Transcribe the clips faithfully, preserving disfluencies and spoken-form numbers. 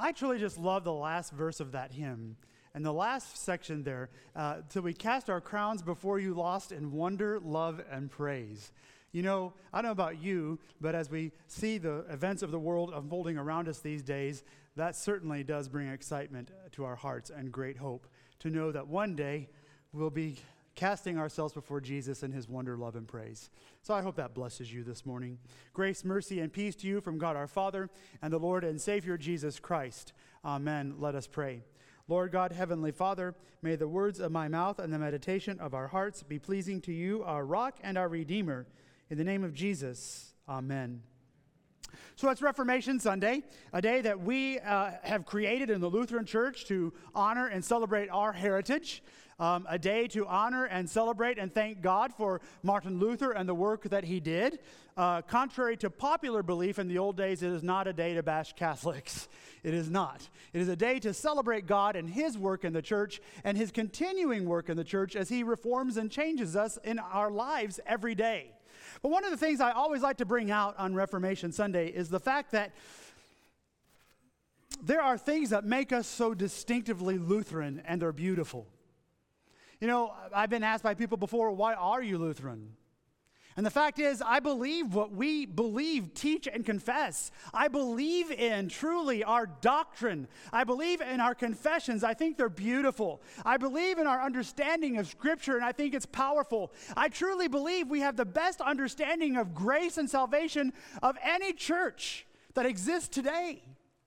I truly just love the last verse of that hymn. And the last section there, uh, till we cast our crowns before you lost in wonder, love, and praise. You know, I don't know about you, but as we see the events of the world unfolding around us these days, that certainly does bring excitement to our hearts and great hope to know that one day we'll be casting ourselves before Jesus in his wonder, love, and praise. So I hope that blesses you this morning. Grace, mercy, and peace to you from God our Father and the Lord and Savior Jesus Christ. Amen. Let us pray. Lord God, Heavenly Father, may the words of my mouth and the meditation of our hearts be pleasing to you, our rock and our Redeemer. In the name of Jesus, amen. So it's Reformation Sunday, a day that we uh, have created in the Lutheran Church to honor and celebrate our heritage, um, a day to honor and celebrate and thank God for Martin Luther and the work that he did. Uh, contrary to popular belief in the old days, it is not a day to bash Catholics. It is not. It is a day to celebrate God and his work in the church and his continuing work in the church as he reforms and changes us in our lives every day. But one of the things I always like to bring out on Reformation Sunday is the fact that there are things that make us so distinctively Lutheran, and they're beautiful. You know, I've been asked by people before, why are you Lutheran? And the fact is, I believe what we believe, teach, and confess. I believe in, truly, our doctrine. I believe in our confessions. I think they're beautiful. I believe in our understanding of Scripture, and I think it's powerful. I truly believe we have the best understanding of grace and salvation of any church that exists today.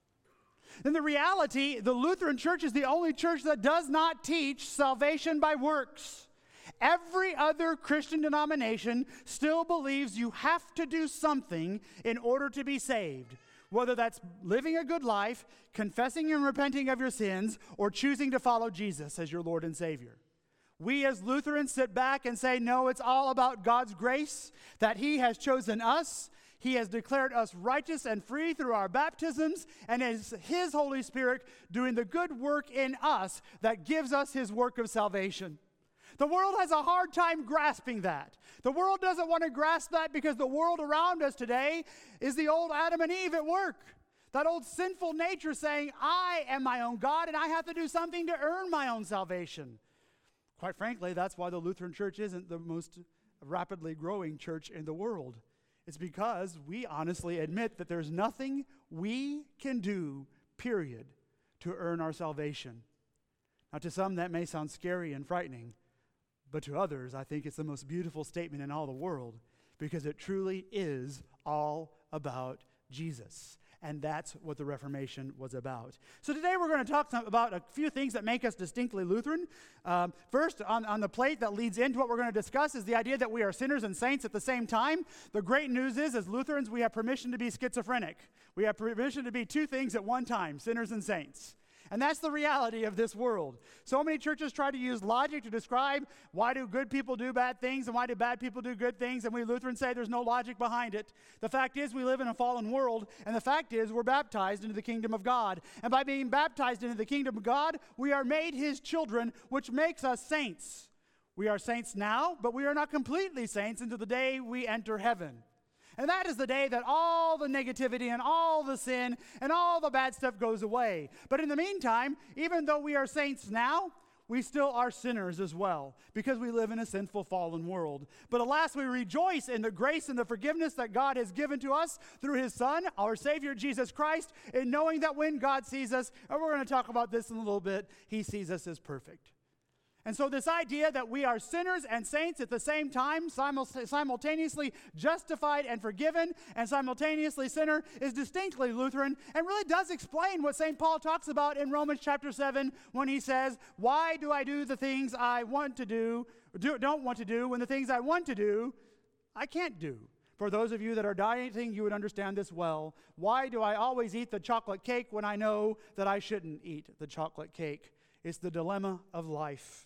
In the reality, the Lutheran Church is the only church that does not teach salvation by works. Every other Christian denomination still believes you have to do something in order to be saved, whether that's living a good life, confessing and repenting of your sins, or choosing to follow Jesus as your Lord and Savior. We as Lutherans sit back and say, no, it's all about God's grace, that he has chosen us. He has declared us righteous and free through our baptisms, and it's his Holy Spirit doing the good work in us that gives us his work of salvation. The world has a hard time grasping that. The world doesn't want to grasp that because the world around us today is the old Adam and Eve at work. That old sinful nature saying, I am my own God and I have to do something to earn my own salvation. Quite frankly, that's why the Lutheran Church isn't the most rapidly growing church in the world. It's because we honestly admit that there's nothing we can do, period, to earn our salvation. Now, to some, that may sound scary and frightening. But to others, I think it's the most beautiful statement in all the world because it truly is all about Jesus. And that's what the Reformation was about. So today we're going to talk about a few things that make us distinctly Lutheran. Um, first, on, on the plate that leads into what we're going to discuss is the idea that we are sinners and saints at the same time. The great news is, as Lutherans, we have permission to be schizophrenic. We have permission to be two things at one time, sinners and saints. And that's the reality of this world. So many churches try to use logic to describe why do good people do bad things and why do bad people do good things, and we Lutherans say there's no logic behind it. The fact is we live in a fallen world, and the fact is we're baptized into the kingdom of God. And by being baptized into the kingdom of God, we are made his children, which makes us saints. We are saints now, but we are not completely saints until the day we enter heaven. And that is the day that all the negativity and all the sin and all the bad stuff goes away. But in the meantime, even though we are saints now, we still are sinners as well because we live in a sinful, fallen world. But alas, we rejoice in the grace and the forgiveness that God has given to us through his Son, our Savior, Jesus Christ, in knowing that when God sees us, and we're going to talk about this in a little bit, he sees us as perfect. And so this idea that we are sinners and saints at the same time, simultaneously justified and forgiven, and simultaneously sinner, is distinctly Lutheran and really does explain what Saint Paul talks about in Romans chapter seven when he says, why do I do the things I want to do, do don't want to do, when the things I want to do, I can't do? For those of you that are dieting, you would understand this well. Why do I always eat the chocolate cake when I know that I shouldn't eat the chocolate cake? It's the dilemma of life.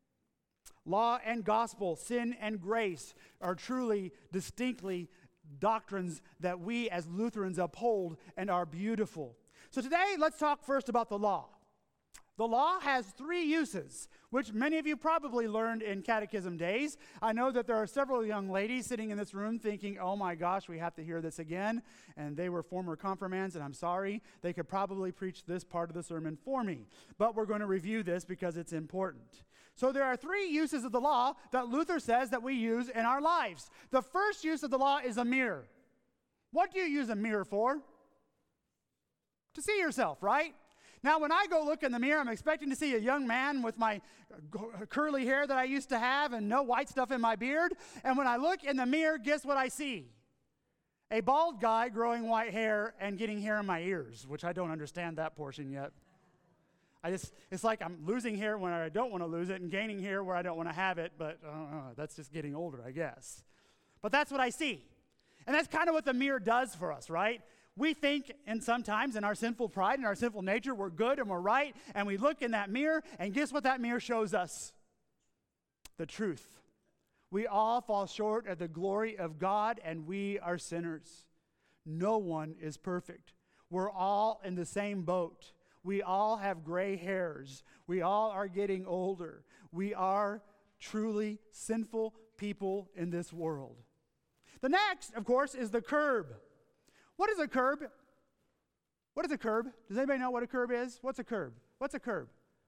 Law and gospel, sin and grace are truly, distinctly doctrines that we as Lutherans uphold and are beautiful. So today, let's talk first about the law. The law has three uses, which many of you probably learned in catechism days. I know that there are several young ladies sitting in this room thinking, oh my gosh, we have to hear this again. And they were former confirmands, and I'm sorry. They could probably preach this part of the sermon for me. But we're going to review this because it's important. So there are three uses of the law that Luther says that we use in our lives. The first use of the law is a mirror. What do you use a mirror for? To see yourself, right? Now, when I go look in the mirror, I'm expecting to see a young man with my curly hair that I used to have and no white stuff in my beard. And when I look in the mirror, guess what I see? A bald guy growing white hair and getting hair in my ears, which I don't understand that portion yet. I just, it's like I'm losing hair when I don't want to lose it and gaining hair where I don't want to have it, but I don't know, that's just getting older, I guess. But that's what I see. And that's kind of what the mirror does for us, right? We think, and sometimes in our sinful pride and our sinful nature, we're good and we're right, and we look in that mirror, and guess what that mirror shows us? The truth. We all fall short of the glory of God, and we are sinners. No one is perfect. We're all in the same boat. We all have gray hairs. We all are getting older. We are truly sinful people in this world. The next, of course, is the curb. What is a curb? What is a curb? Does anybody know what a curb is? What's a curb? What's a curb?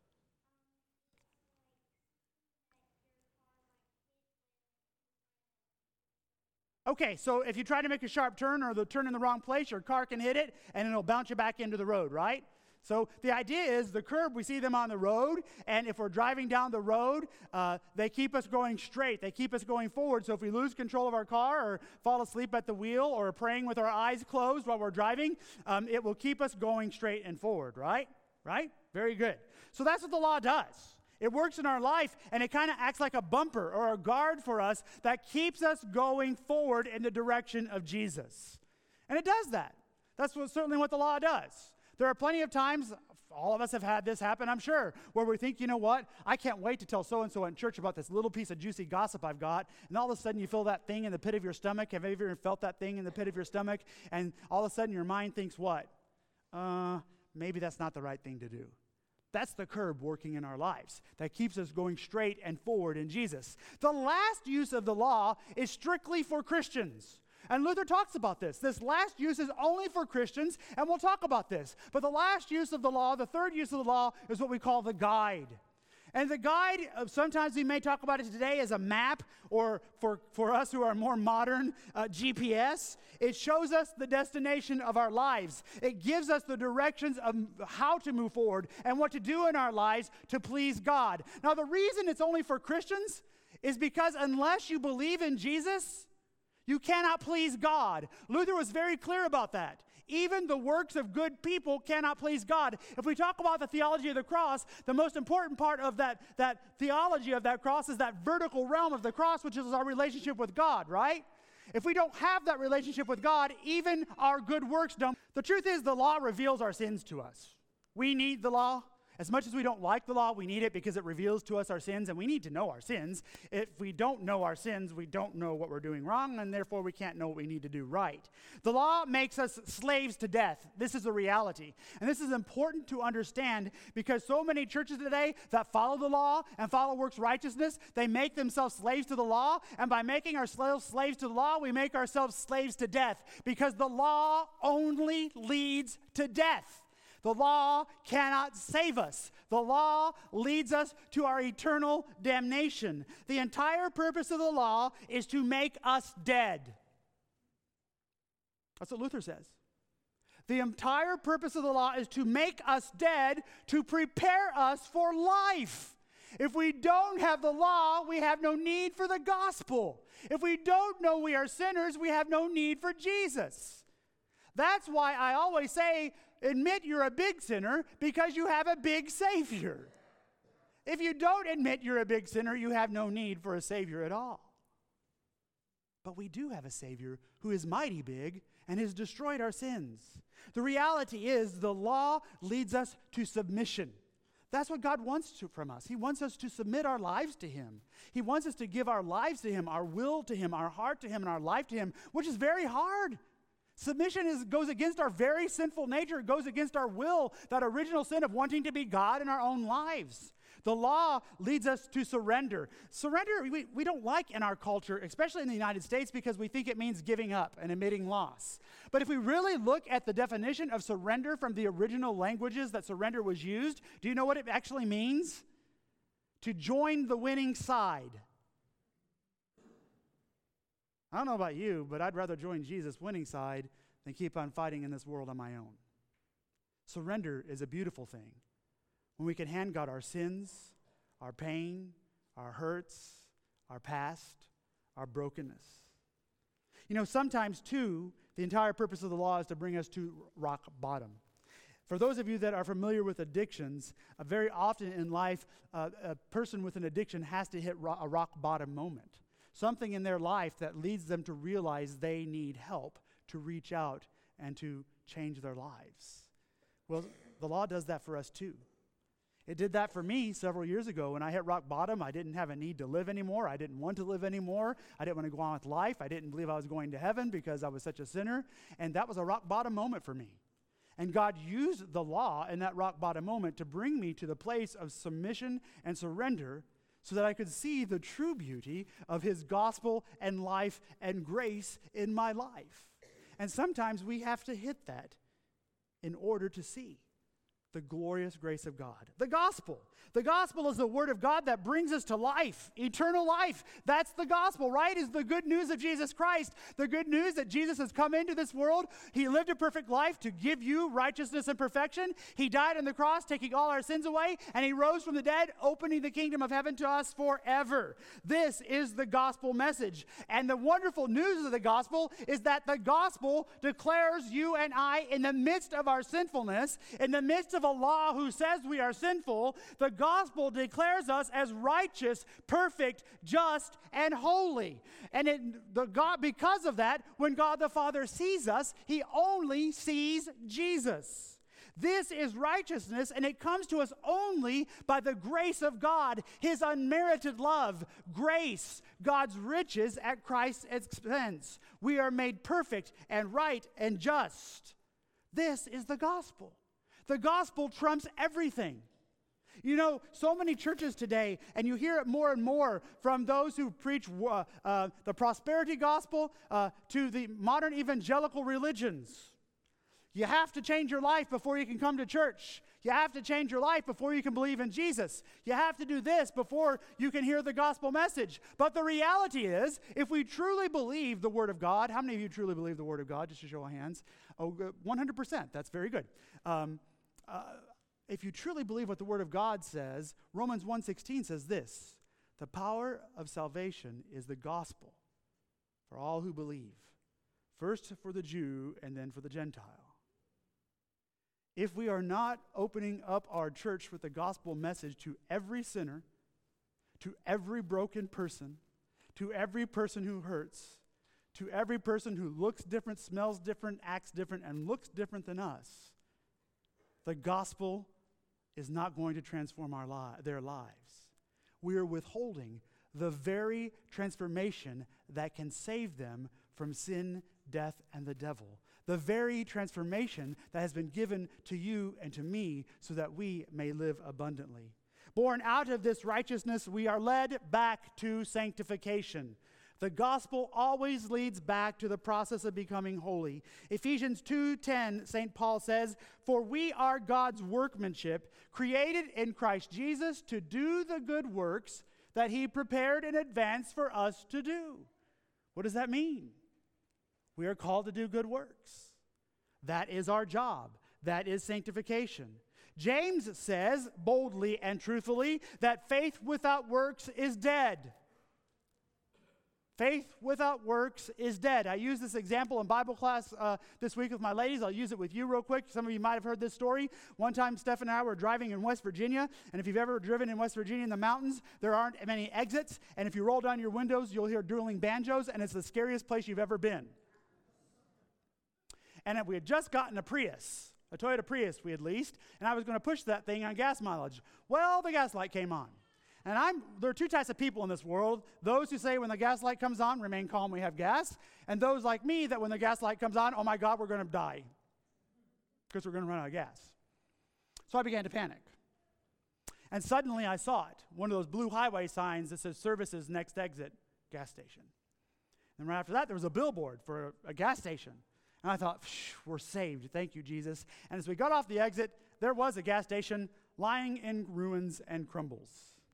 Okay, so if you try to make a sharp turn or the turn in the wrong place, your car can hit it and it'll bounce you back into the road, right? So the idea is the curb, we see them on the road, and if we're driving down the road, uh, they keep us going straight. They keep us going forward. So if we lose control of our car or fall asleep at the wheel or praying with our eyes closed while we're driving, um, it will keep us going straight and forward, right? Right? Very good. So that's what the law does. It works in our life, and it kind of acts like a bumper or a guard for us that keeps us going forward in the direction of Jesus. And it does that. That's what, certainly what the law does. There are plenty of times, all of us have had this happen, I'm sure, where we think, you know what, I can't wait to tell so-and-so in church about this little piece of juicy gossip I've got, and all of a sudden you feel that thing in the pit of your stomach. Have you ever felt that thing in the pit of your stomach? And all of a sudden your mind thinks what? Uh, maybe that's not the right thing to do. That's the curb working in our lives that keeps us going straight and forward in Jesus. The last use of the law is strictly for Christians. And Luther talks about this. This last use is only for Christians, and we'll talk about this. But the last use of the law, the third use of the law, is what we call the guide. And the guide, uh, sometimes we may talk about it today as a map, or for, for us who are more modern, uh, G P S. It shows us the destination of our lives. It gives us the directions of how to move forward and what to do in our lives to please God. Now, the reason it's only for Christians is because unless you believe in Jesus, you cannot please God. Luther was very clear about that. Even the works of good people cannot please God. If we talk about the theology of the cross, the most important part of that, that theology of that cross is that vertical realm of the cross, which is our relationship with God, right? If we don't have that relationship with God, even our good works don't. The truth is, the law reveals our sins to us. We need the law. As much as we don't like the law, we need it because it reveals to us our sins, and we need to know our sins. If we don't know our sins, we don't know what we're doing wrong, and therefore we can't know what we need to do right. The law makes us slaves to death. This is a reality. And this is important to understand because so many churches today that follow the law and follow works righteousness, they make themselves slaves to the law, and by making ourselves slaves to the law, we make ourselves slaves to death because the law only leads to death. The law cannot save us. The law leads us to our eternal damnation. The entire purpose of the law is to make us dead. That's what Luther says. The entire purpose of the law is to make us dead, to prepare us for life. If we don't have the law, we have no need for the gospel. If we don't know we are sinners, we have no need for Jesus. That's why I always say, admit you're a big sinner because you have a big Savior. If you don't admit you're a big sinner, you have no need for a Savior at all. But we do have a Savior who is mighty big and has destroyed our sins. The reality is the law leads us to submission. That's what God wants to, from us. He wants us to submit our lives to Him. He wants us to give our lives to Him, our will to Him, our heart to Him, and our life to Him, which is very hard. Submission is, goes against our very sinful nature. It goes against our will, that original sin of wanting to be God in our own lives. The law leads us to surrender. Surrender, we, we don't like in our culture, especially in the United States, because we think it means giving up and admitting loss. But if we really look at the definition of surrender from the original languages that surrender was used, do you know what it actually means? To join the winning side. I don't know about you, but I'd rather join Jesus' winning side than keep on fighting in this world on my own. Surrender is a beautiful thing. When we can hand God our sins, our pain, our hurts, our past, our brokenness. You know, sometimes, too, the entire purpose of the law is to bring us to rock bottom. For those of you that are familiar with addictions, uh, very often in life, uh, a person with an addiction has to hit ro- a rock bottom moment. Something in their life that leads them to realize they need help to reach out and to change their lives. Well, the law does that for us, too. It did that for me several years ago. When I hit rock bottom, I didn't have a need to live anymore. I didn't want to live anymore. I didn't want to go on with life. I didn't believe I was going to heaven because I was such a sinner. And that was a rock bottom moment for me. And God used the law in that rock bottom moment to bring me to the place of submission and surrender so that I could see the true beauty of his gospel and life and grace in my life. And sometimes we have to hit that in order to see the glorious grace of God. The gospel. The gospel is the word of God that brings us to life, eternal life. That's the gospel, right? Is the good news of Jesus Christ. The good news that Jesus has come into this world. He lived a perfect life to give you righteousness and perfection. He died on the cross, taking all our sins away, and he rose from the dead, opening the kingdom of heaven to us forever. This is the gospel message. And the wonderful news of the gospel is that the gospel declares you and I in the midst of our sinfulness, in the midst of a law who says we are sinful, the gospel declares us as righteous, perfect, just, and holy. And it, the God, because of that, when God the Father sees us, he only sees Jesus. This is righteousness, and it comes to us only by the grace of God, his unmerited love, grace, God's riches at Christ's expense. We are made perfect and right and just. This is the gospel. The gospel trumps everything. You know, so many churches today, and you hear it more and more from those who preach uh, uh, the prosperity gospel uh, to the modern evangelical religions. You have to change your life before you can come to church. You have to change your life before you can believe in Jesus. You have to do this before you can hear the gospel message. But the reality is, if we truly believe the Word of God, how many of you truly believe the Word of God? Just to show of hands. Oh, one hundred percent. That's very good. Um, uh, if you truly believe what the Word of God says, Romans one sixteen says this: the power of salvation is the gospel for all who believe, first for the Jew and then for the Gentile. If we are not opening up our church with the gospel message to every sinner, to every broken person, to every person who hurts, to every person who looks different, smells different, acts different, and looks different than us, the gospel is not going to transform our li- their lives. We are withholding the very transformation that can save them from sin, death, and the devil. The very transformation that has been given to you and to me so that we may live abundantly. Born out of this righteousness, we are led back to sanctification. The gospel always leads back to the process of becoming holy. Ephesians two ten, Saint Paul says, "For we are God's workmanship, created in Christ Jesus to do the good works that he prepared in advance for us to do." What does that mean? We are called to do good works. That is our job. That is sanctification. James says, boldly and truthfully, that faith without works is dead. Faith without works is dead. I used this example in Bible class uh, this week with my ladies. I'll use it with you real quick. Some of you might have heard this story. One time, Steph and I were driving in West Virginia, and if you've ever driven in West Virginia in the mountains, there aren't many exits, and if you roll down your windows, you'll hear dueling banjos, and it's the scariest place you've ever been. And we had just gotten a Prius, a Toyota Prius we had leased, and I was going to push that thing on gas mileage. Well, the gas light came on. And I'm there are two types of people in this world. Those who say when the gas light comes on, remain calm, we have gas. And those like me that when the gas light comes on, oh my God, we're going to die because we're going to run out of gas. So I began to panic. And suddenly I saw it, one of those blue highway signs that says services next exit, gas station. And right after that, there was a billboard for a, a gas station. And I thought, we're saved. Thank you, Jesus. And as we got off the exit, there was a gas station lying in ruins and crumbles.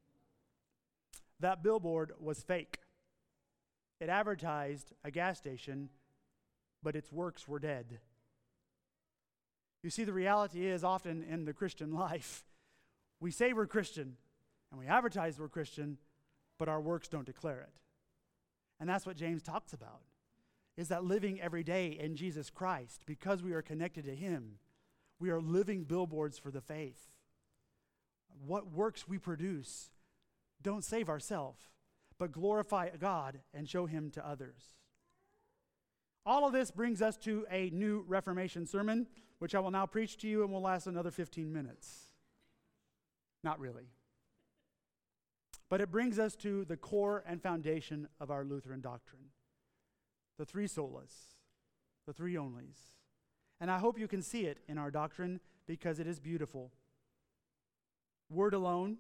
That billboard was fake. It advertised a gas station, but its works were dead. You see, the reality is often in the Christian life, we say we're Christian, and we advertise we're Christian, but our works don't declare it. And that's what James talks about, is that living every day in Jesus Christ, because we are connected to him, we are living billboards for the faith. What works we produce don't save ourselves, but glorify God and show him to others. All of this brings us to a new Reformation sermon, which I will now preach to you and will last another fifteen minutes. Not really. But it brings us to the core and foundation of our Lutheran doctrine. The three solas, the three onlys. And I hope you can see it in our doctrine because it is beautiful. Word alone,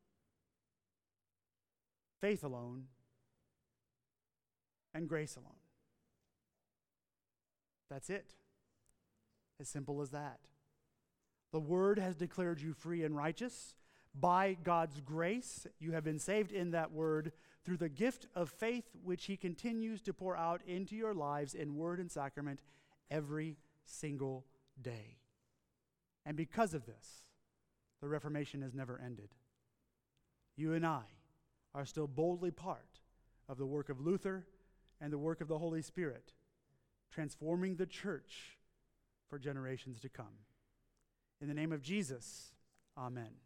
faith alone, and grace alone. That's it. As simple as that. The Word has declared you free and righteous. By God's grace, you have been saved in that Word through the gift of faith which he continues to pour out into your lives in word and sacrament every single day. And because of this, the Reformation has never ended. You and I are still boldly part of the work of Luther and the work of the Holy Spirit, transforming the church for generations to come. In the name of Jesus, amen.